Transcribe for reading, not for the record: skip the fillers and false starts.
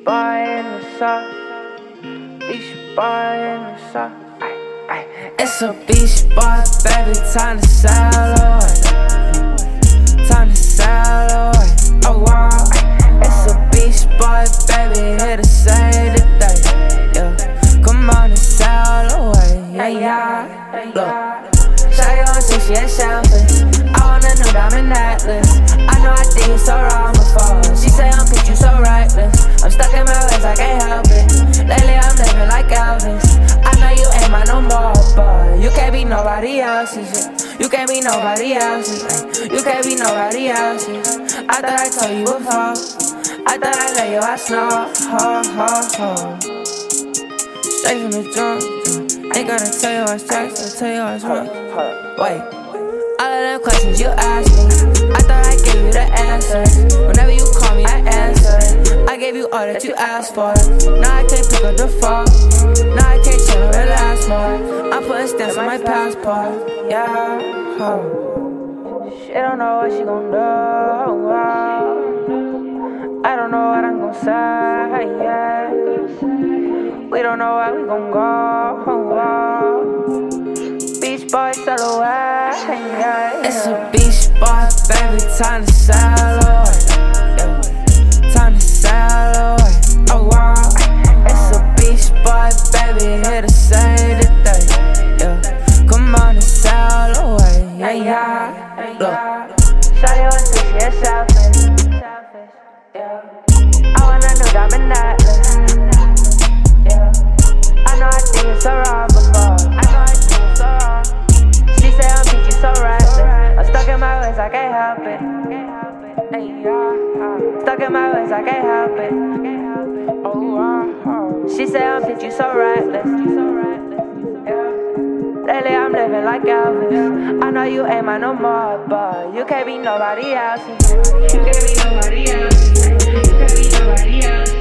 boy in the sun. Beach boy in the sun. It's a beach boy, baby, time to sail away. Time to sail away. Oh wow. It's a beach boy, baby, here to save the day. Yeah, come on and sail away. Yeah, yeah. Look, shawty gon' see she ain't selfish. I want a new diamond necklace. I know I did you so wrong before. She say I'm cute, you so reckless. I'm stuck in my ways, I can't help it. Lately I'm living like Elvis. I know you ain't mine no more, but you can't be nobody else's. You can't be nobody else's. You can't be nobody else's. I thought I told you before. I thought I let you out snow. Ho, ho, ho. Straight from the jump. Ain't gonna tell you what's text, I'll tell you what's wrong. Wait. All of them questions you asked me, I thought I gave you the answers. Whenever you call me, I answer. I gave you all that you asked for. Now I can't pick up the phone. Now I can't chill and relax more. I'm putting stamps on my passport. Yeah, She don't know what she gon' do. I don't know what I'm gon' say. Yeah. We don't know where we gon' go. Beach boy, sail away. Yeah. It's a beach boy, baby, time to sail away. Yeah. Time to sail away. Oh wow. It's a beach boy, baby, here to save the day. Yeah. Come on and sail away. Yeah, yeah. Look, shawty wants to see her selfish. Yeah. I want a new diamond necklace. Yeah. I know I think it's so wrong before. I know I think it's so wrong. She say I'm cute, you so reckless. I'm stuck in my ways, I can't help it. Hey, yeah. Stuck in my ways, I can't help it. Oh, she say I'm cute, you so reckless. Yeah. Lately I'm living like Elvis. I know you ain't mine no more, but you can't be nobody else's. You can't be nobody else. You can't be nobody else.